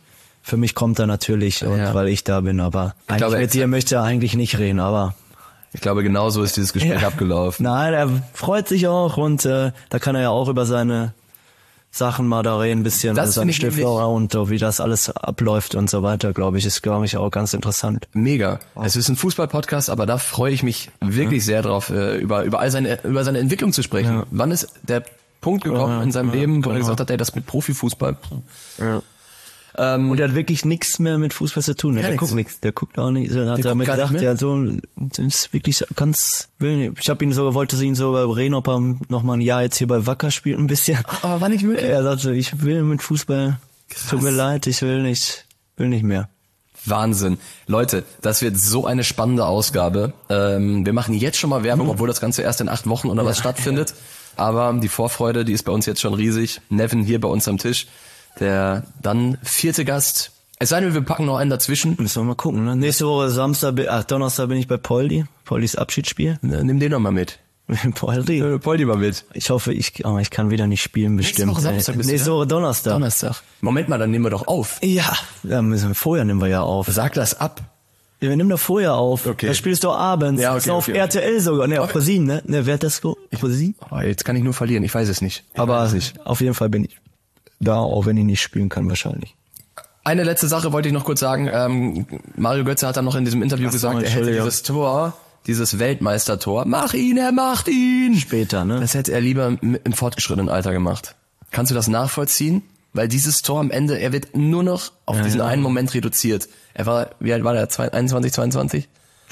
mich kommt er natürlich, und weil ich da bin, aber eigentlich mit dir möchte er eigentlich nicht reden, aber Ich glaube, genau so ist dieses Gespräch abgelaufen. Nein, er freut sich auch und da kann er ja auch über seine Sachen mal da reden, ein bisschen, Das seine finde ich Stifter und wie das alles abläuft und so weiter, glaube ich, ist, auch ganz interessant. Mega. Es ist ein Fußball-Podcast, aber da freue ich mich wirklich sehr drauf, über seine Entwicklung zu sprechen. Ja. Wann ist der Punkt gekommen in seinem Leben, wo er gesagt hat, ey, das mit Profifußball. Und er hat wirklich nichts mehr mit Fußball zu tun. Der guckt nichts, der guckt auch nicht. Er hat damit gesagt, ja, so, das ist wirklich ganz, ich habe wollte ihn so reden, ob er noch mal ein Jahr jetzt hier bei Wacker spielt ein bisschen. Aber war nicht möglich. Er sagte, ich will mit Fußball, tut mir leid, ich will nicht mehr. Wahnsinn. Leute, das wird so eine spannende Ausgabe. Wir machen jetzt schon mal Werbung, obwohl das Ganze erst in 8 Wochen oder was stattfindet. Aber die Vorfreude, die ist bei uns jetzt schon riesig. Nevin hier bei uns am Tisch. Der dann 4. Gast. Es sei denn, wir packen noch einen dazwischen. Müssen wir mal gucken, ne? Nächste Woche Donnerstag bin ich bei Poldis Abschiedsspiel. Nimm den noch mal mit. Poldi mal mit. Ich hoffe, ich kann wieder nicht spielen, bestimmt. Nächste Woche Samstag bist du, Nächste Woche Donnerstag. Moment mal, dann nehmen wir doch auf. Ja, vorher nehmen wir ja auf. Sag das ab. Ja, wir nehmen doch vorher auf. Okay. Da spielst du abends. Ja, okay, ist auf okay. RTL sogar. Ne, auf ProSieben, ne? Ne, wer hat das go? ProSieben? Oh, jetzt kann ich nur verlieren, ich weiß es nicht. Aber auf jeden Fall bin ich da, auch wenn ich nicht spielen kann, wahrscheinlich. Eine letzte Sache wollte ich noch kurz sagen. Mario Götze hat dann noch in diesem Interview gesagt, er hätte dieses Weltmeistertor, er macht ihn. Später, ne? Das hätte er lieber im fortgeschrittenen Alter gemacht. Kannst du das nachvollziehen? Weil dieses Tor am Ende, er wird nur noch auf diesen einen Moment reduziert. Er war, wie alt war der? 21, 22?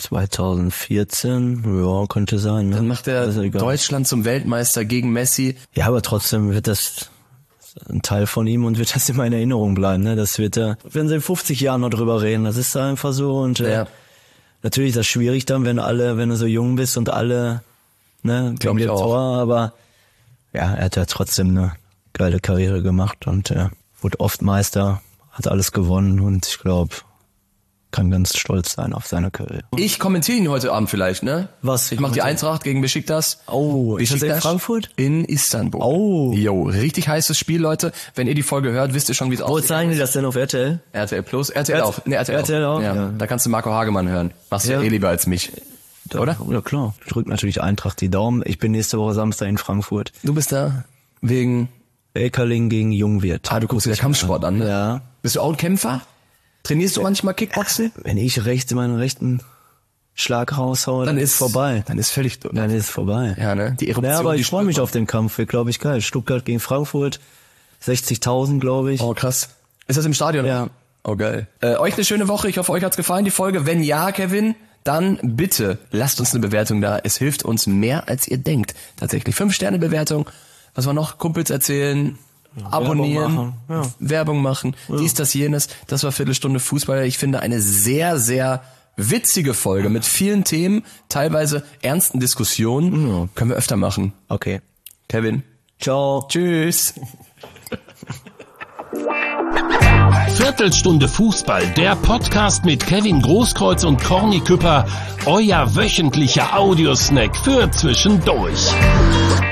2014, ja, könnte sein. Ne? Dann macht er Deutschland zum Weltmeister gegen Messi. Ja, aber trotzdem wird das ein Teil von ihm und wird das immer in Erinnerung bleiben. Ne? Das werden sie in 50 Jahren noch drüber reden. Das ist einfach so. Und natürlich ist das schwierig dann, wenn du so jung bist und alle, ne, Glaub ich auch. Tor, aber ja, er hat ja trotzdem eine geile Karriere gemacht und wurde oft Meister, hat alles gewonnen und ich glaube, kann ganz stolz sein auf seine Karriere. Ich kommentiere ihn heute Abend vielleicht, ne? Was? Ich mache die Eintracht gegen Besiktas. Oh, ist das in Besiktas Frankfurt? In Istanbul. Oh. Jo, richtig heißes Spiel, Leute. Wenn ihr die Folge hört, wisst ihr schon, wie es Wo aussieht. zeigen die das denn auf RTL? RTL Plus, RTL auch. Ne, RTL auch? Ja. Ja. Da kannst du Marco Hagemann hören. Machst du ja eh lieber als mich. Oder? Ja, klar. Drückt natürlich Eintracht die Daumen. Ich bin nächste Woche Samstag in Frankfurt. Du bist da wegen... Eckerling gegen Jungwirth. du guckst dir Kampfsport an, ne? Ja. Bist du auch ein Kämpfer? Trainierst du manchmal Kickboxen? Wenn ich meinen rechten Schlag raushaue, Dann ist vorbei. Dann ist völlig... Dann ist es vorbei. Ja, ne? Die Eruption. Ja, aber die ich freue mich spürt auf den Kampf. Wird, glaube ich, geil. Stuttgart gegen Frankfurt. 60.000, glaube ich. man. Oh, krass. Ist das im Stadion? Ja. Oh, geil. Euch eine schöne Woche. Ich hoffe, euch hat's gefallen, die Folge. Wenn ja, Kevin, dann bitte lasst uns eine Bewertung da. Es hilft uns mehr, als ihr denkt. Tatsächlich. 5-Sterne-Bewertung. Was wir noch? Kumpels erzählen. Abonnieren, Werbung machen, dies, das, jenes. Das war Viertelstunde Fußball. Ich finde eine sehr, sehr witzige Folge mit vielen Themen, teilweise ernsten Diskussionen. Können wir öfter machen. Okay. Kevin. Ciao. Tschüss. Viertelstunde Fußball, der Podcast mit Kevin Großkreuz und Corny Küpper, euer wöchentlicher Audiosnack für zwischendurch.